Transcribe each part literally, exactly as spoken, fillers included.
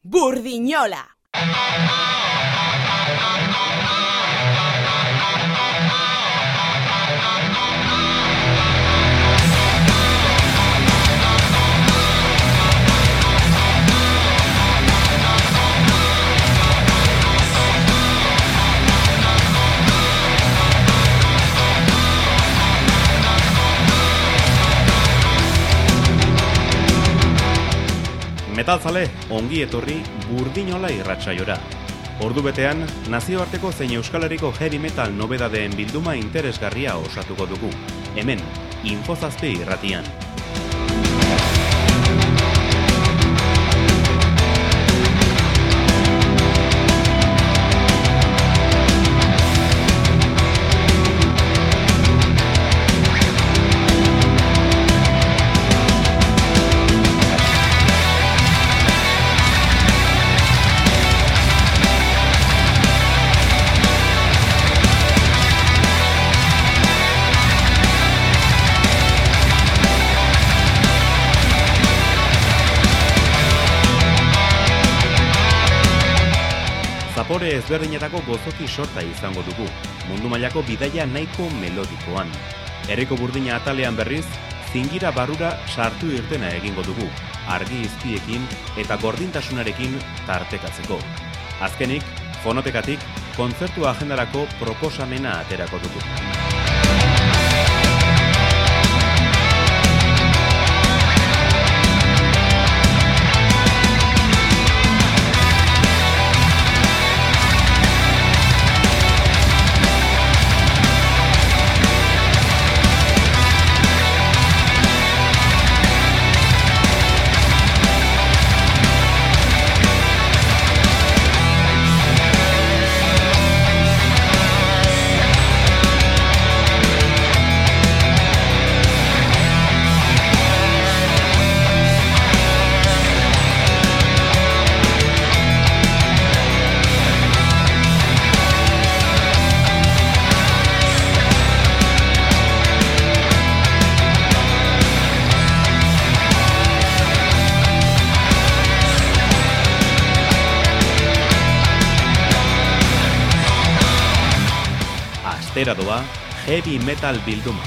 Burdinola. Metalzale, ongi etorri Burdinola irratsaiora. Ordu betean, nazioarteko zein Euskal Herriko heavy metal nobedadeen bilduma interesgarria osatuko dugu. Hemen, Infozazpi irratian. Zapore ezberdinetako gozoki sorta izango dugu, mundu mailako bidaia nahiko melodikoan. Herriko burdina atalean berriz, zingira barrura sartu irtena egingo dugu, argi izpiekin eta gordintasunarekin tartekatzeko. Azkenik, fonotekatik, kontzertu agendarako proposamena aterako dugu. Astera doa, heavy metal bilduma.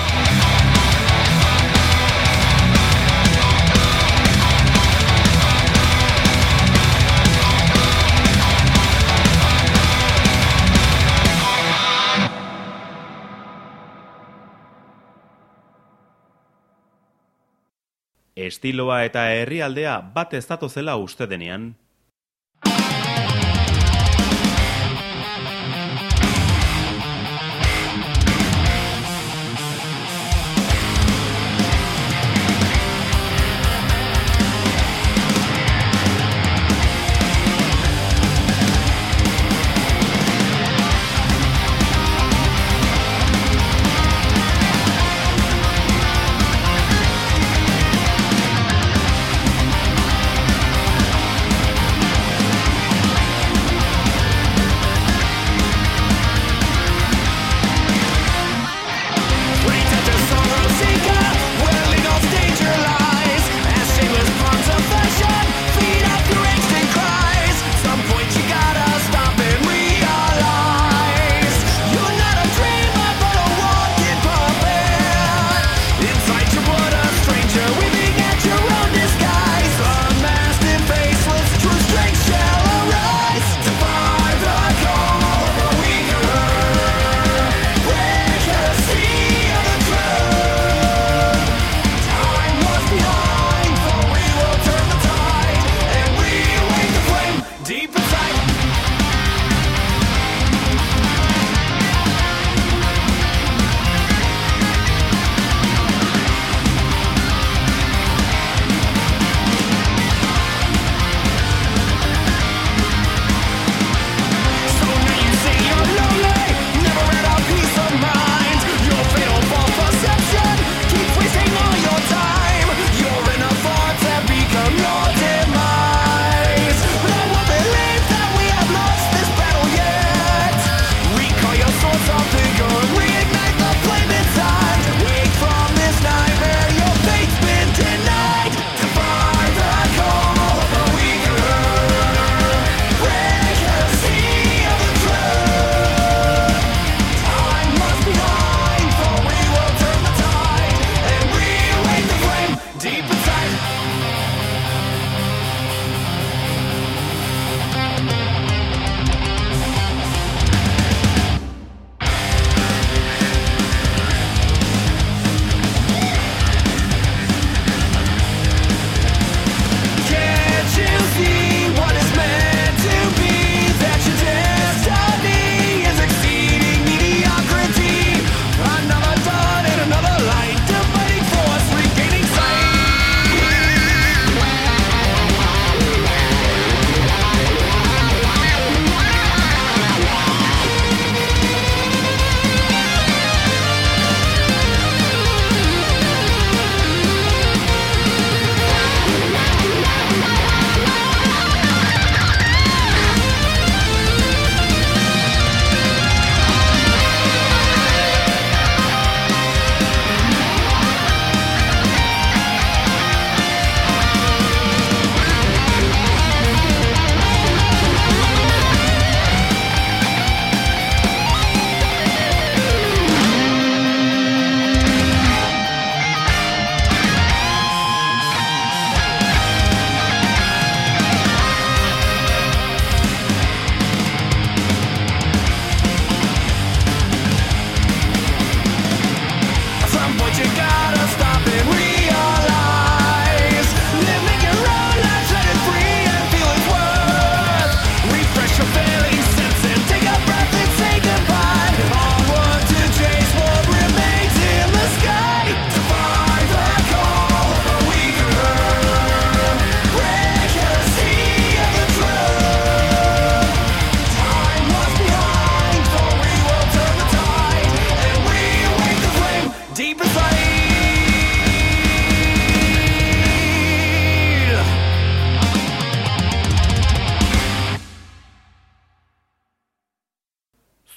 Estiloa eta herrialdea bat ez datozela uste denean,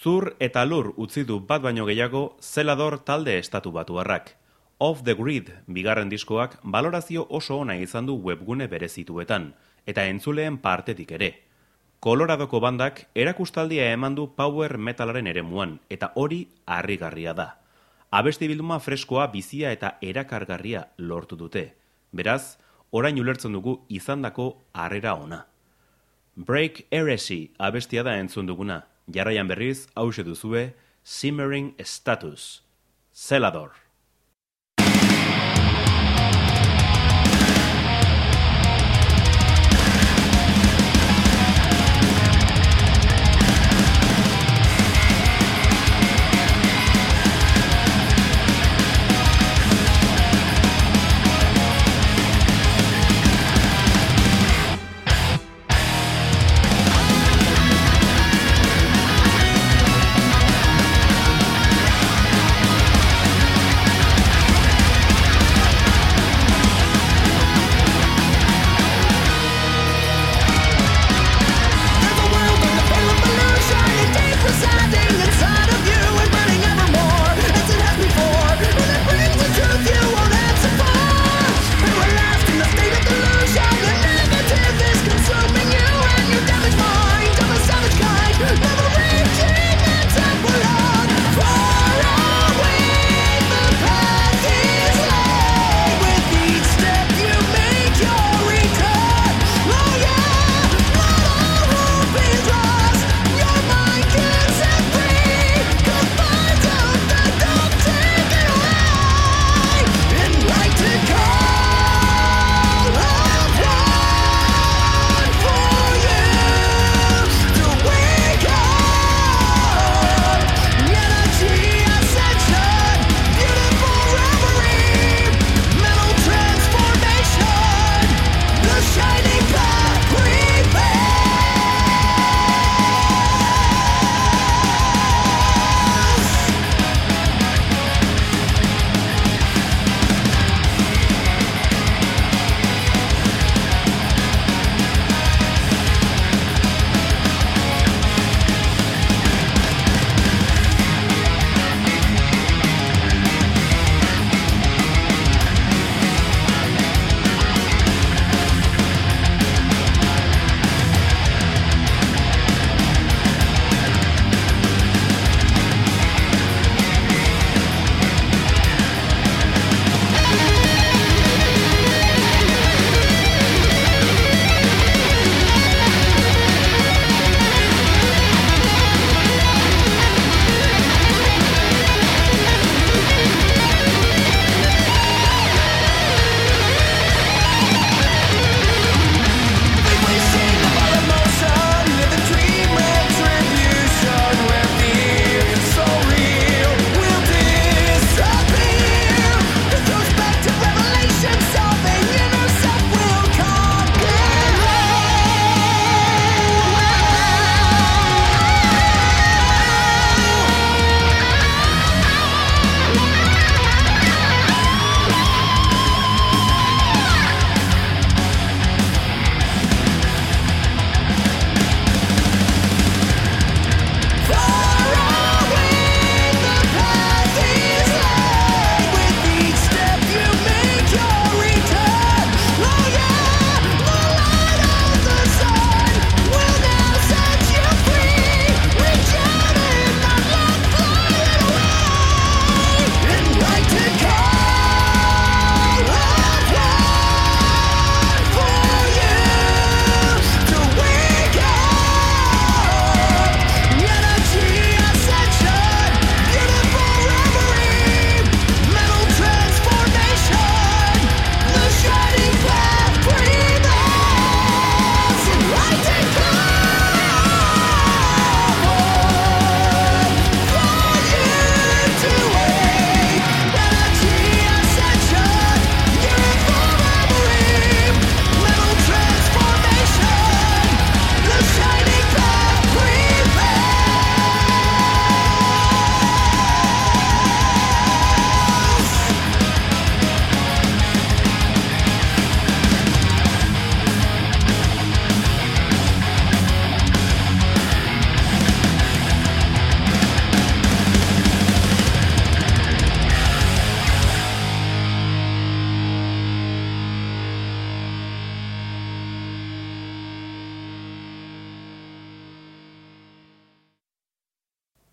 Zur eta lur utzi du bat baino gehiago Zelador talde estatu batuarrak. Off the Grid bigarren diskoak balorazio oso ona izan du webgune berezituetan, eta entzuleen partetik ere. Koloradoko bandak erakustaldia eman du power metalaren eremuan, eta hori harrigarria da. Abesti bilduma freskoa, bizia eta erakargarria lortu dute. Beraz, orain ulertzen dugu izandako harrera ona. Break Heresy abestia da entzun duguna. Jarraian berriz, hauxe duzue, Simmering Status. Zelador. We'll be right back.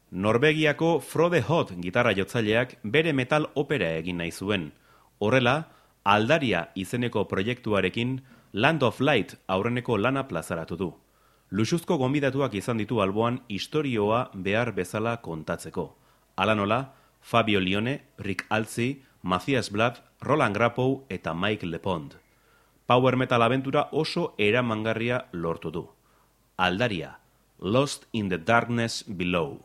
Norvegiako Frode Hot gitarra jotzaileak bere metal opera egin nahi zuen. Horrela, Aldaria izeneko proiektuarekin Land of Light aurreneko lana plazaratu du. Luxuzko gonbidatuak izan ditu alboan istorioa behar bezala kontatzeko. Hala nola, Fabio Lione, Rick Alzi, Matthias Blatt, Roland Grapow eta Mike LePond. Power metal abentura oso eramangarria lortu du. Aldaria, Lost in the Darkness Below.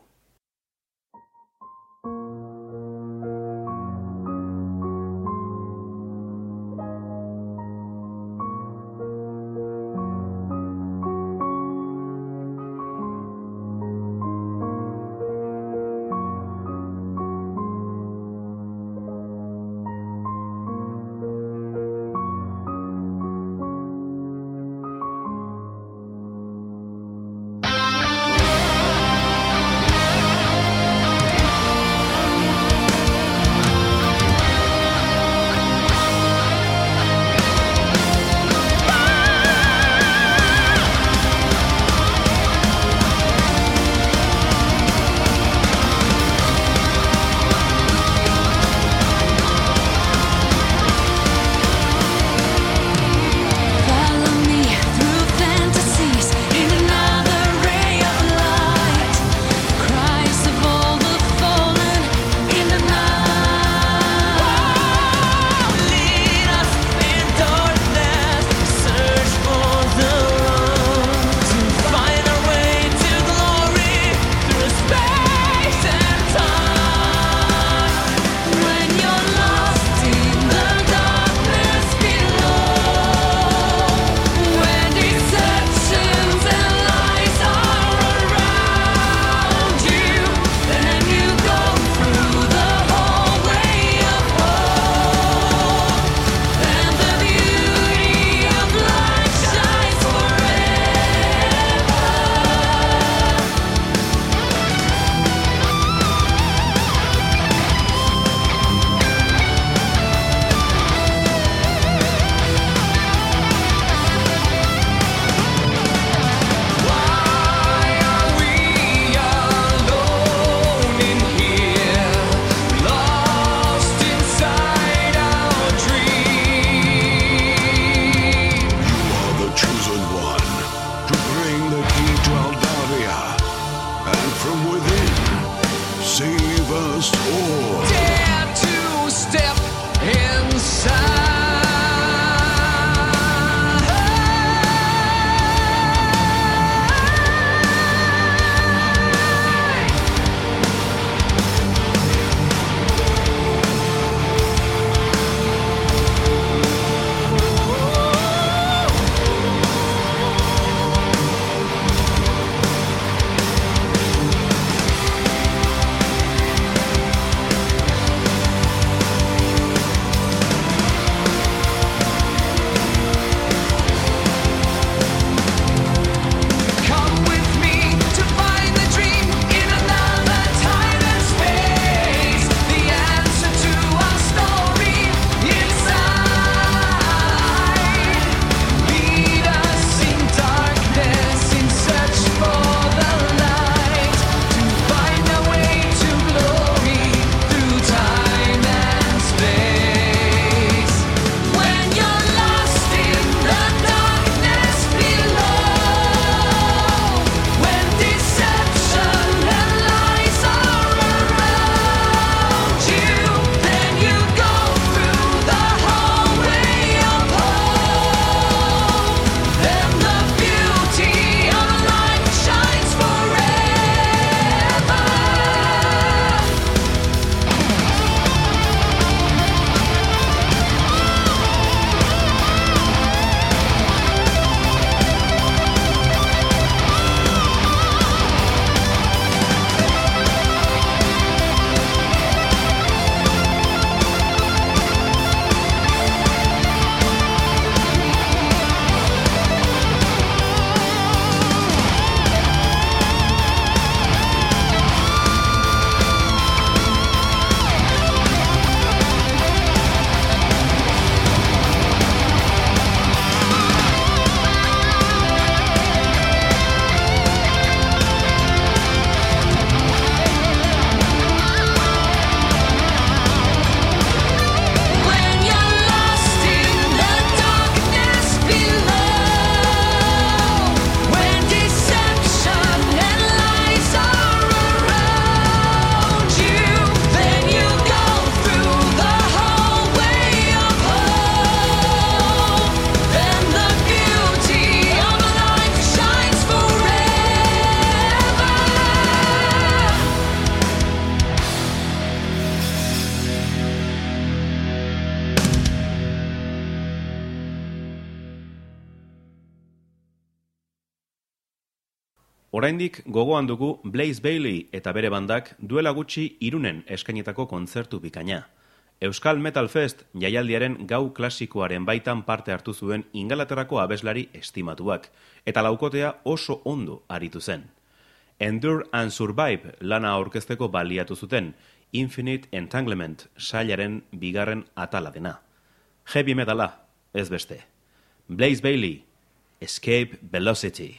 Oraindik gogoan dugu Blaze Bayley eta bere bandak duela gutxi Irunen eskainetako kontzertu bikaina. Euskal Metal Fest jaialdiaren gau klasikoaren baitan parte hartu zuen Ingalaterrako abeslari estimatuak, eta laukotea oso ondo aritu zen. Endure and Survive lana aurkezteko baliatu zuten, Infinite Entanglement sailaren bigarren atala dena. Heavy metala, ez beste. Blaze Bayley, Escape Velocity.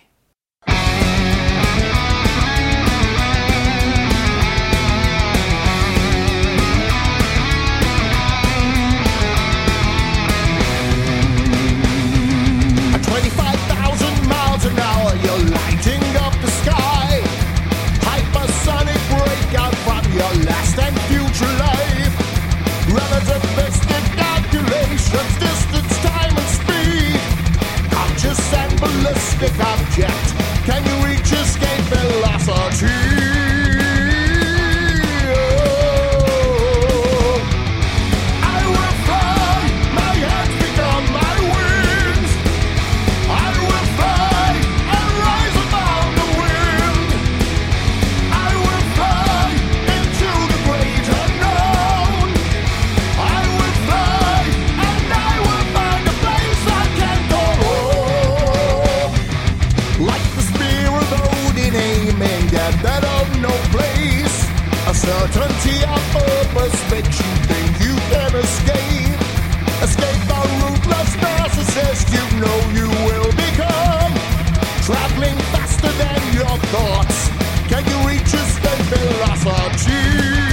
twenty-five thousand miles an hour, you're lighting up the sky. Hypersonic breakout from your last and future life. Relativistic calculations, distance, time and speed. Conscious and ballistic object, can you reach escape velocity? Certainty of purpose makes you think you can escape. Escape the ruthless narcissist you know you will become. Traveling faster than your thoughts, can you reach escape velocity?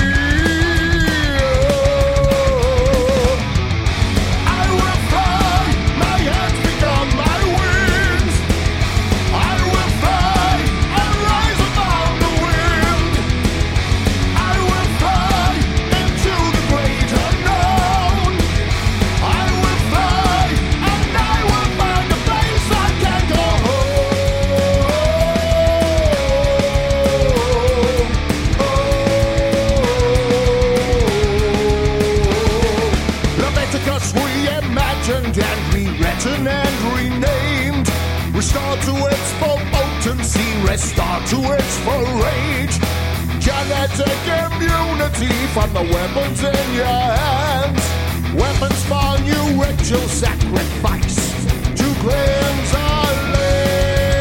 And rewritten and renamed. Restore to its full potency, restore to its full rage. Genetic immunity from the weapons in your hands. Weapons for new ritual sacrifice to cleanse our land.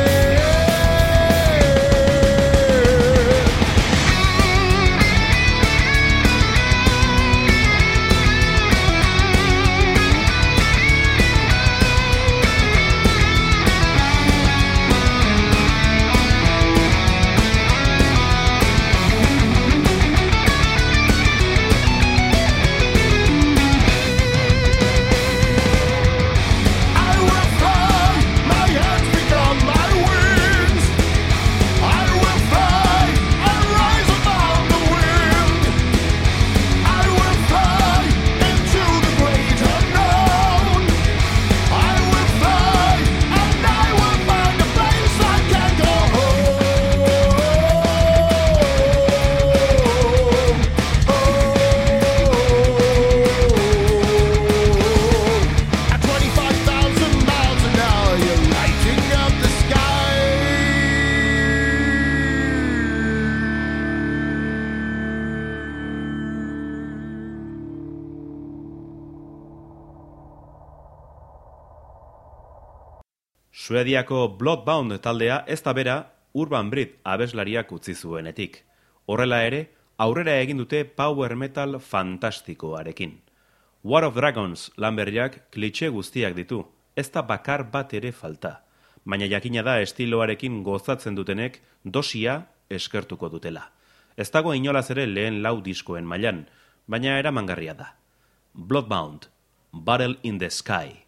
Suediako Bloodbound taldea ez da bera Urban Breed abeslariak utzi zuenetik. Horrela ere, aurrera egin dute power metal fantastikoarekin. War of Dragons lan berriak klitxe guztiak ditu, ez da bakar bat ere falta. Baina jakina da estiloarekin gozatzen dutenek dosia eskertuko dutela. Ez dago inolaz ere lehen lau diskoen mailan, baina eramangarria da. Bloodbound, Battle in the Sky.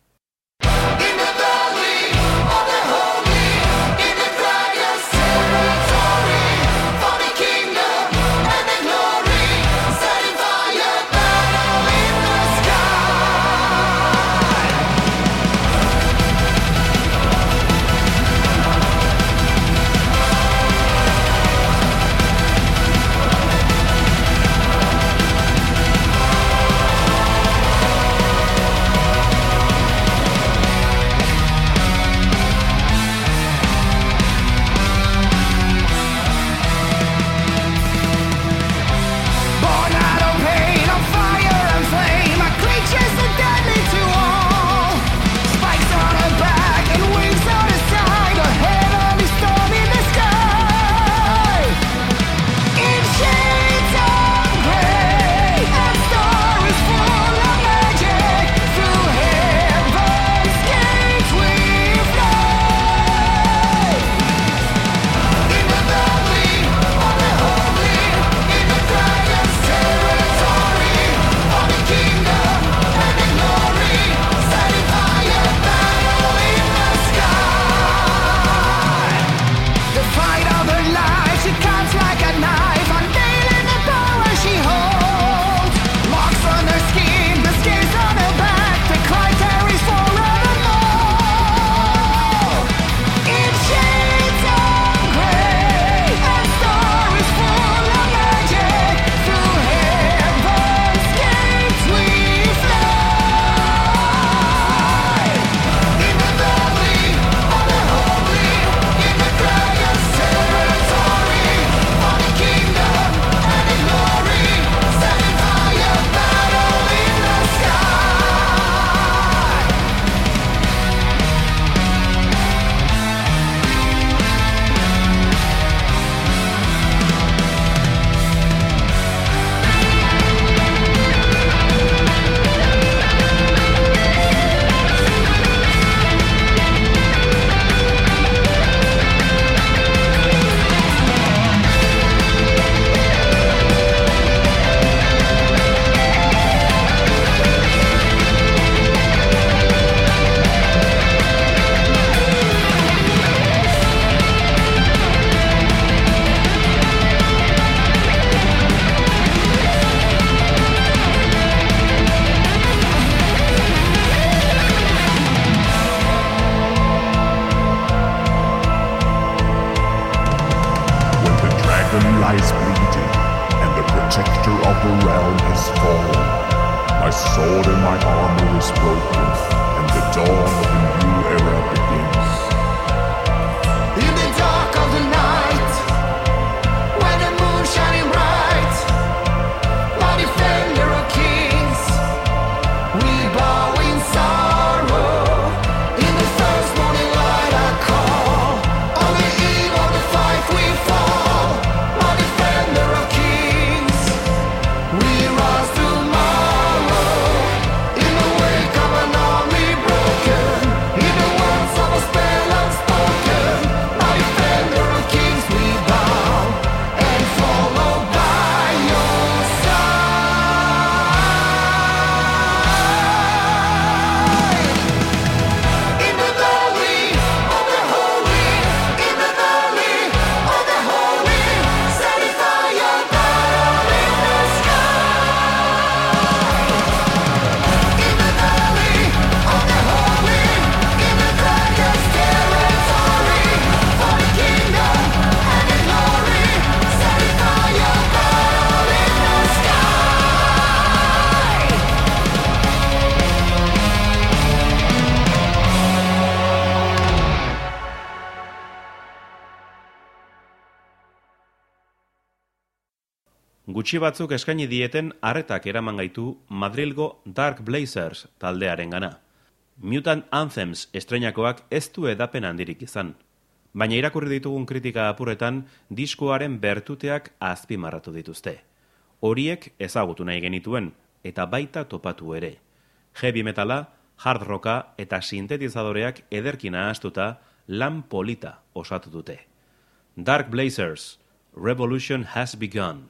heaven lies bleeding, and the protector of the realm has fallen. My sword and my armor is broken, and the dawn of a new era begins. In the dark of the night, when the moon shining bright, my defender of kings, we bow in sorrow. In the first morning light I call, on the eve of the fight we fall. My defender of kings, we rise tomorrow. In the wake of an army broken, in the words of a spell unspoken, my defender of kings, we bow and follow by your side. In the valley of the holy, in the valley of the holy, setting fire down in the sky. In the valley of the holy, in the dragon's territory, for the kingdom and the glory, setting fire down in the sky. Gutxi batzuk eskaini dieten arretak eraman gaitu Madrilgo Dark Blazers taldearengana. Mutant Anthems estreinakoak ez du edapen handirik izan. Baina irakurri ditugun kritika apurretan diskoaren bertuteak azpimarratu dituzte. Horiek ezagutu nahi genituen, eta baita topatu ere. Heavy metala, hard rocka eta sintetizadoreak ederkin ahastuta lan polita osatu dute. Dark Blazers, Revolution has begun.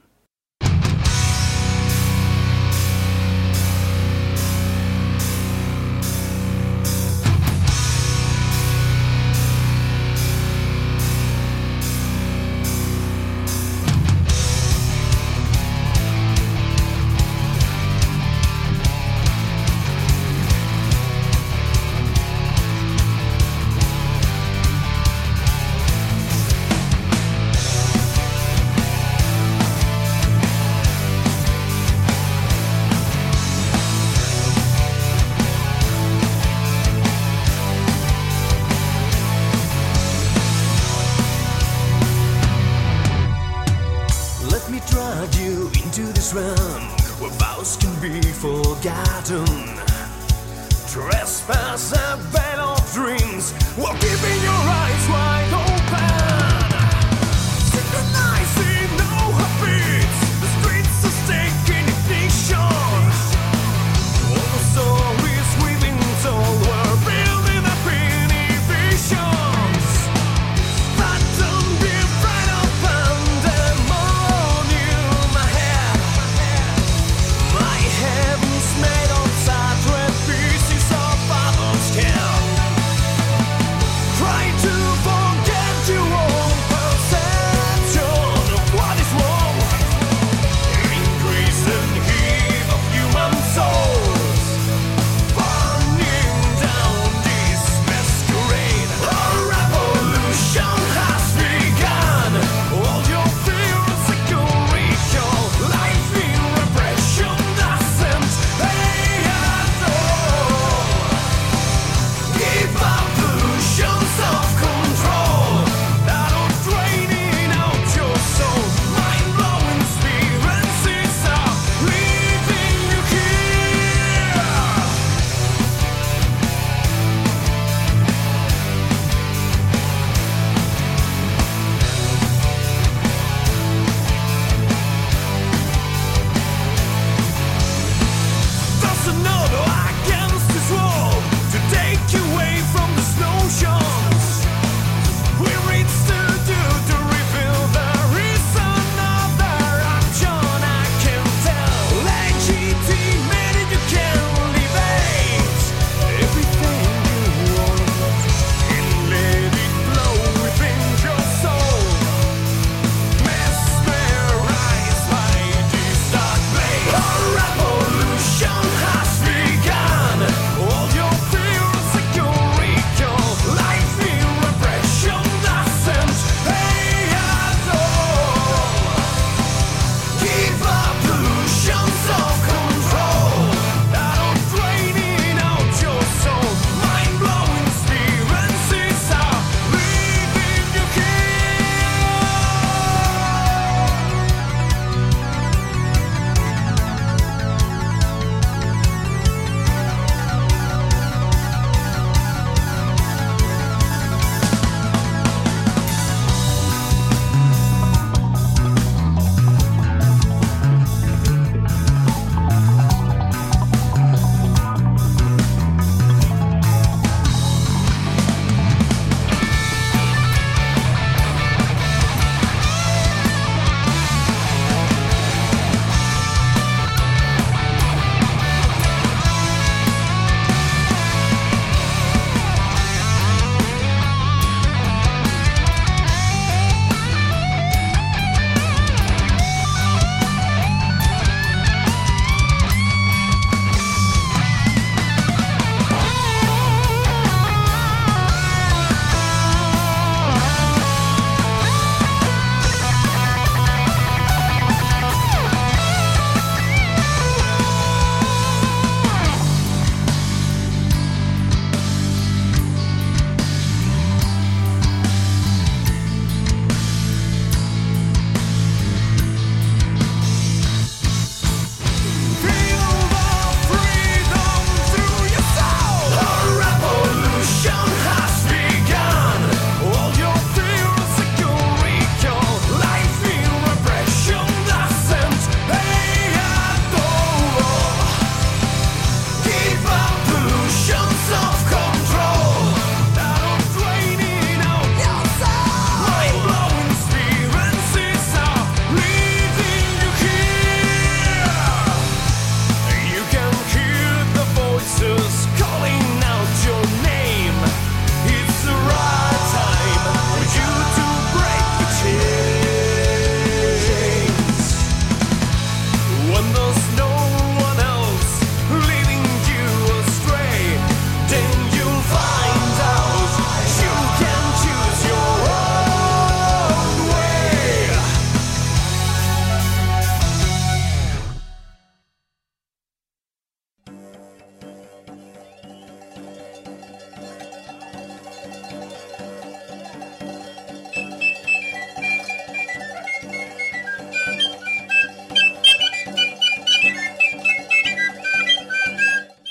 Let me drag you into this realm where vows can be forgotten. Trespass a bed of dreams while keeping your eyes wide open. Synchronizing no heartbeats, the streets are taking ignition. All the stories we've been told were building up inhibitions. But don't be afraid of pandemonium ahead. My heaven's made of sacred pieces of father's skin. Try to forget.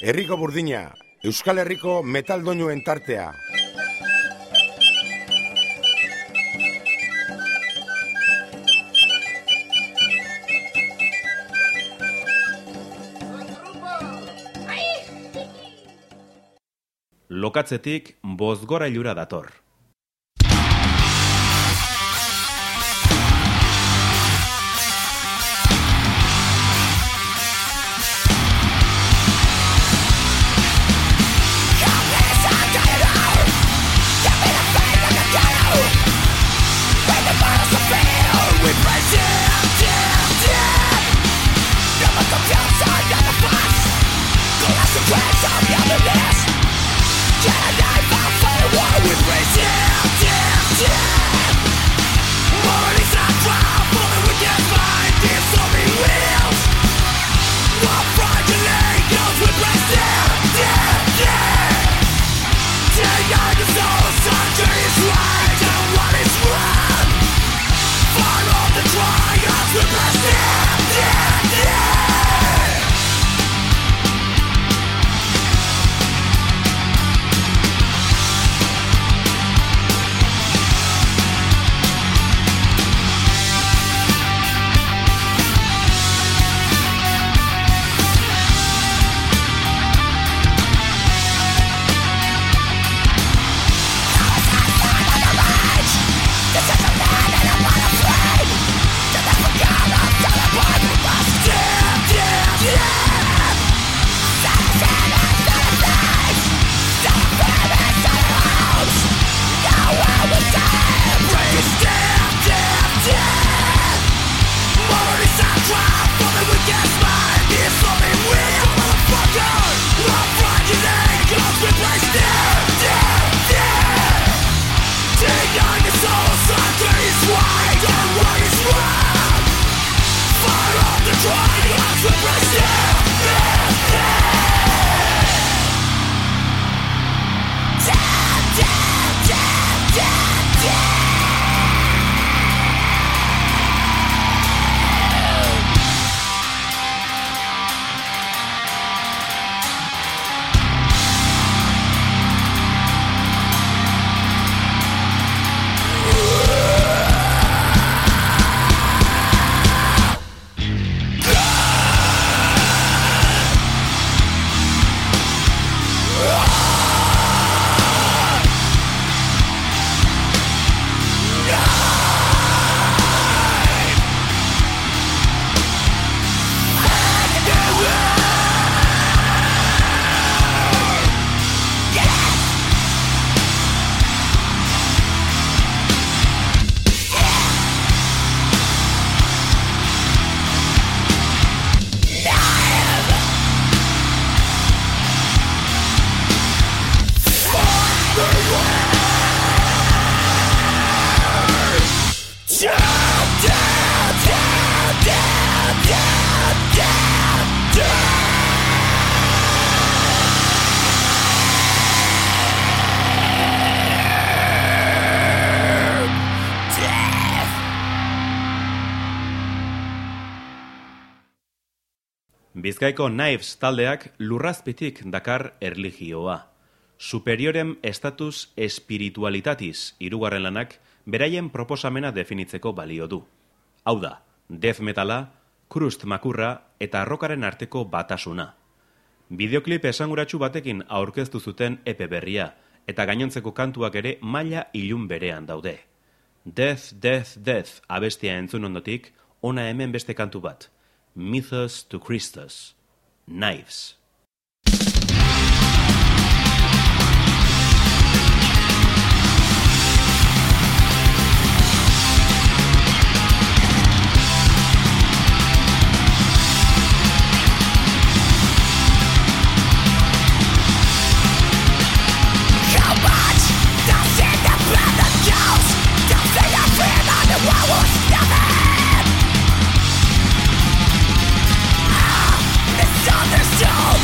Herriko Burdina, Euskal Herriko metaldoinuen tartea. Lokatzetik bozgorailura dator. Bizkaiko Knives taldeak lurrazpitik dakar erlijioa. Superiorem status espiritualitatis hirugarren lanak beraien proposamena definitzeko balio du. Hau da, death metala, krust makurra eta rockaren arteko batasuna. Bideoklip esanguratsu batekin aurkeztu zuten epe berria, eta gainontzeko kantuak ere maila ilun berean daude. Death, death, death abestia entzun ondotik, ona hemen beste kantu bat. Mythos to Christus. Knives. Misunderstood.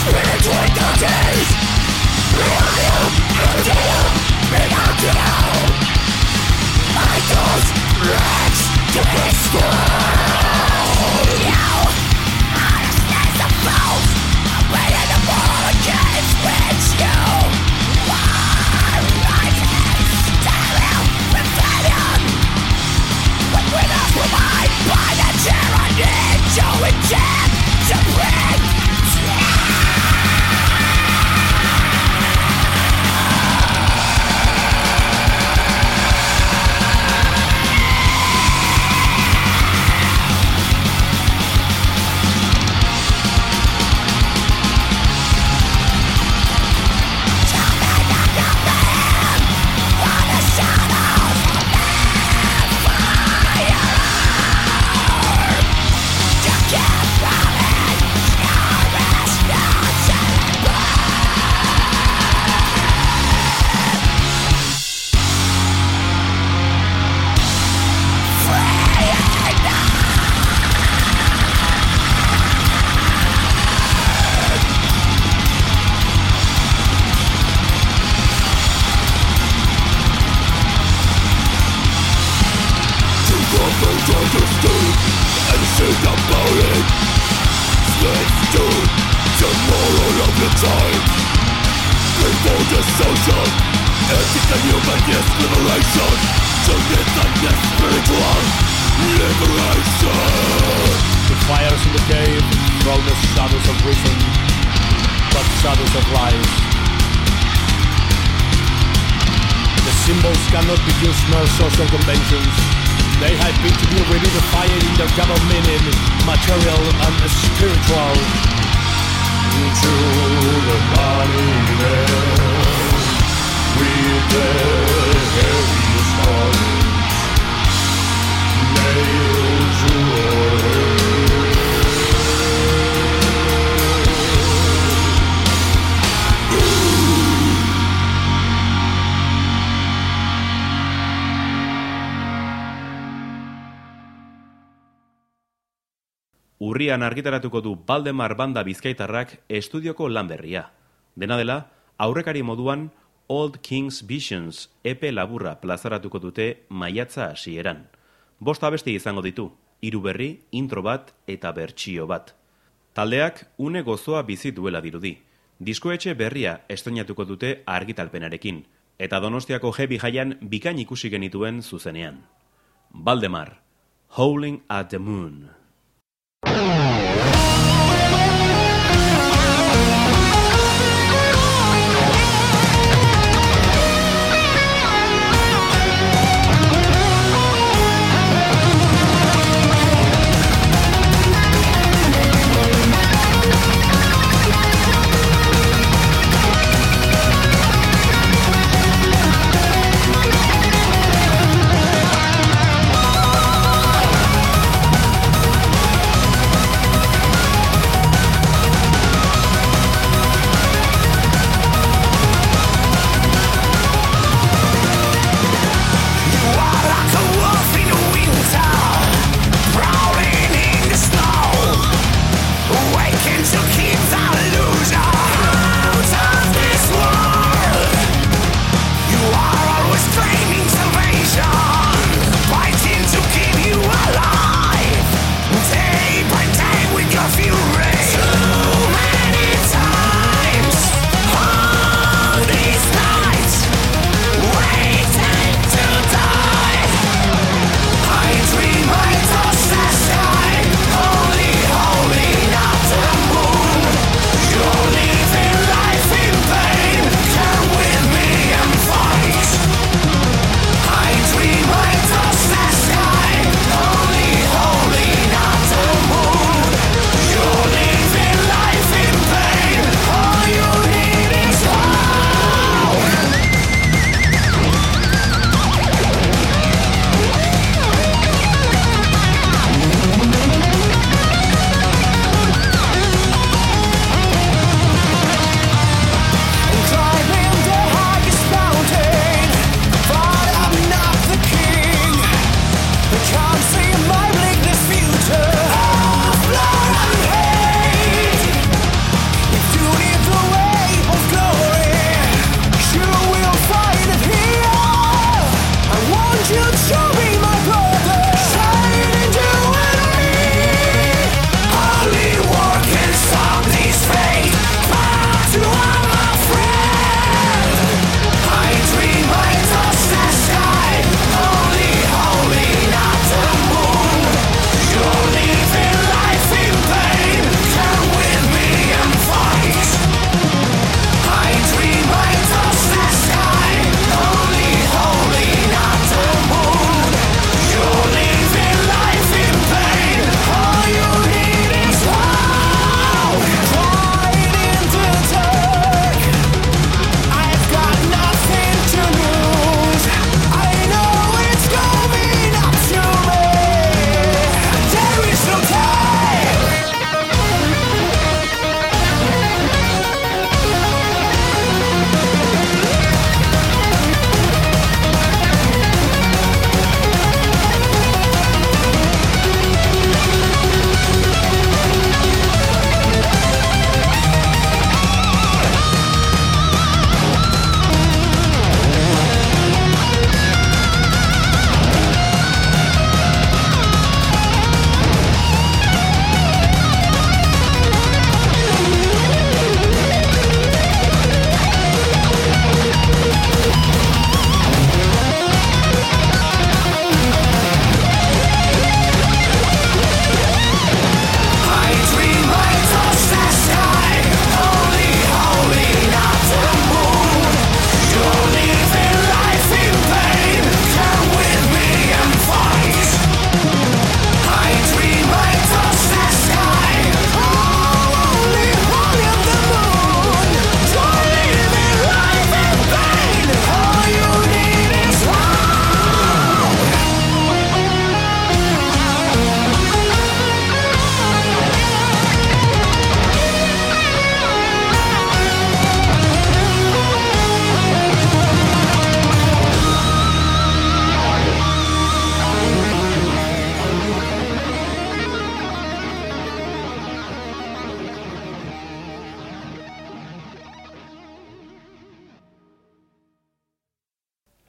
Urrian argitaratuko du Valdemar banda bizkaitarrak estudioko lan berria. Dena dela, aurrekari moduan Old King's Visions epe laburra plazaratuko dute maiatza hasieran. Bost abesti izango ditu, hiru berri, intro bat eta bertsio bat. Taldeak une gozoa bizi duela dirudi. Diskoetxe berria estreinatuko dute argitalpenarekin, eta Donostiako Heavy Jaian bikain ikusi genituen zuzenean. Valdemar, Howling at the Moon. We'll be right back.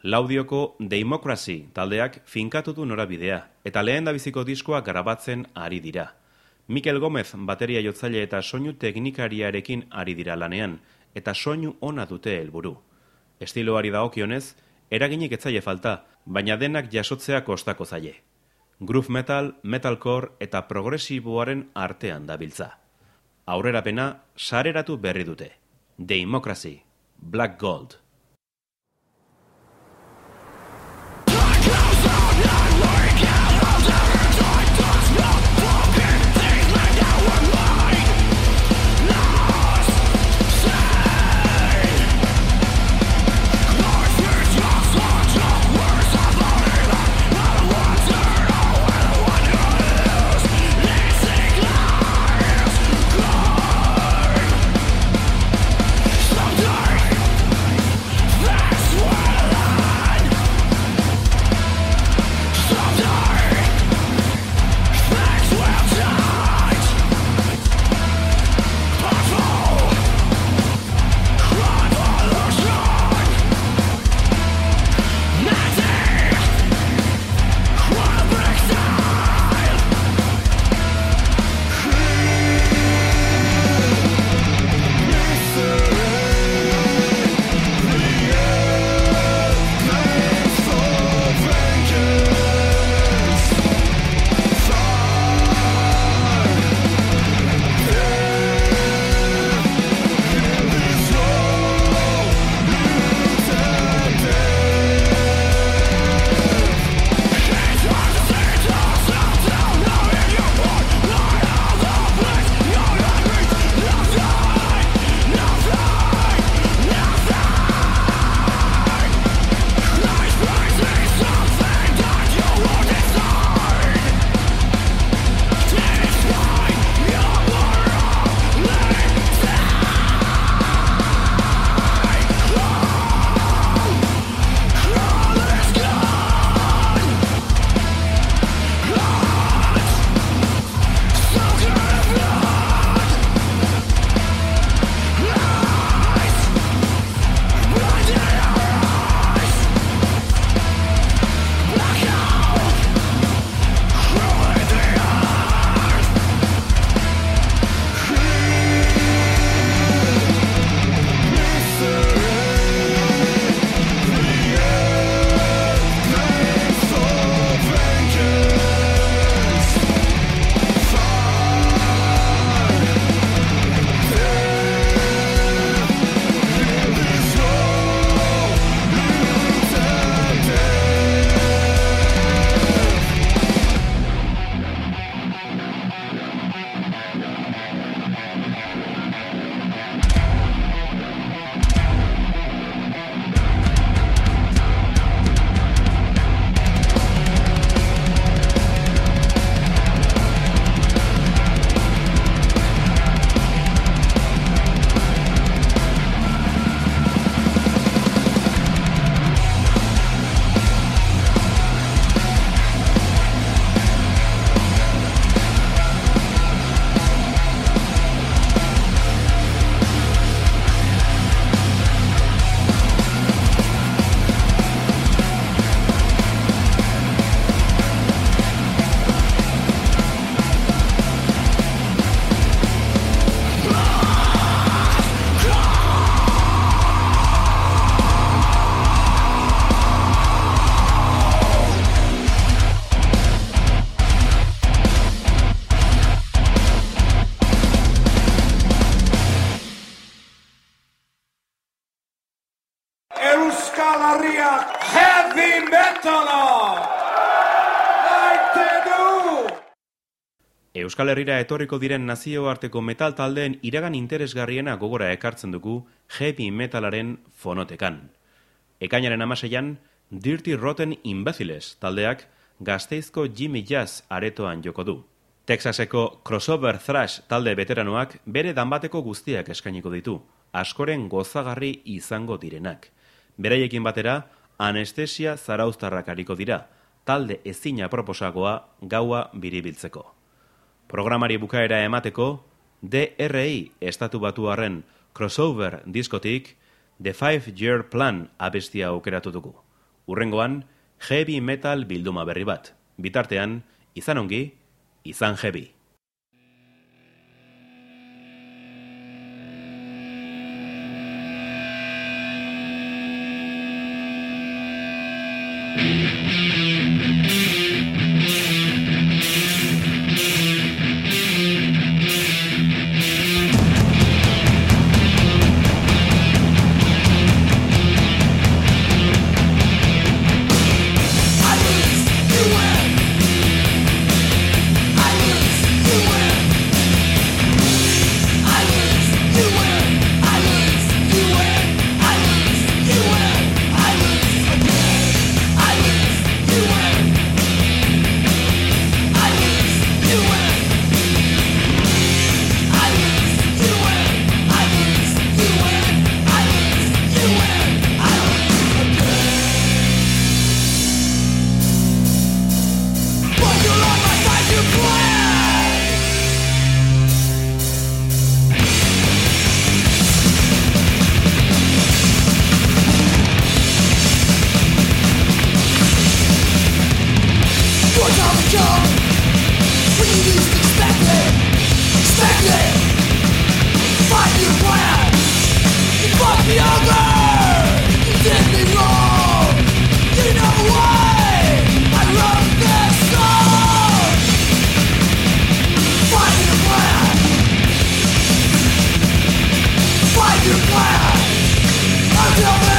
Laudioko Democracy taldeak finkatu du norabidea, eta lehen dabiziko diskoa grabatzen ari dira. Mikel Gomez bateria jotzaile eta soinu teknikariarekin ari dira lanean, eta soinu ona dute helburu. Estiloari dagokionez, eraginik etzaile falta, baina denak jasotzea kostako zaie. Groove metal, metalcore eta progresiboaren artean dabiltza. Aurrerapena sareratu berri dute. Democracy, Black Gold. Euskal Herriak heavy metala! Maite du! Euskal Herrira etorriko diren nazioarteko metal taldeen iragan interesgarriena gogora ekartzen dugu heavy metalaren fonotekan. Ekainaren hamaseian, Dirty Rotten Imbeciles taldeak Gasteizko Jimmy Jazz aretoan joko du. Texaseko crossover thrash talde veteranoak bere danbateko guztiak eskainiko ditu, askoren gozagarri izango direnak. Beraiekin batera, anestesia zarauztarrak ariko dira, talde ezina proposagoa gaua biribiltzeko. Programari bukaera emateko, D R I estatu batuarren crossover diskotik The Five Year Plan abestia aukeratu dugu. Urrengoan, heavy metal bilduma berri bat. Bitartean, izan ongi, izan heavy. Your plan until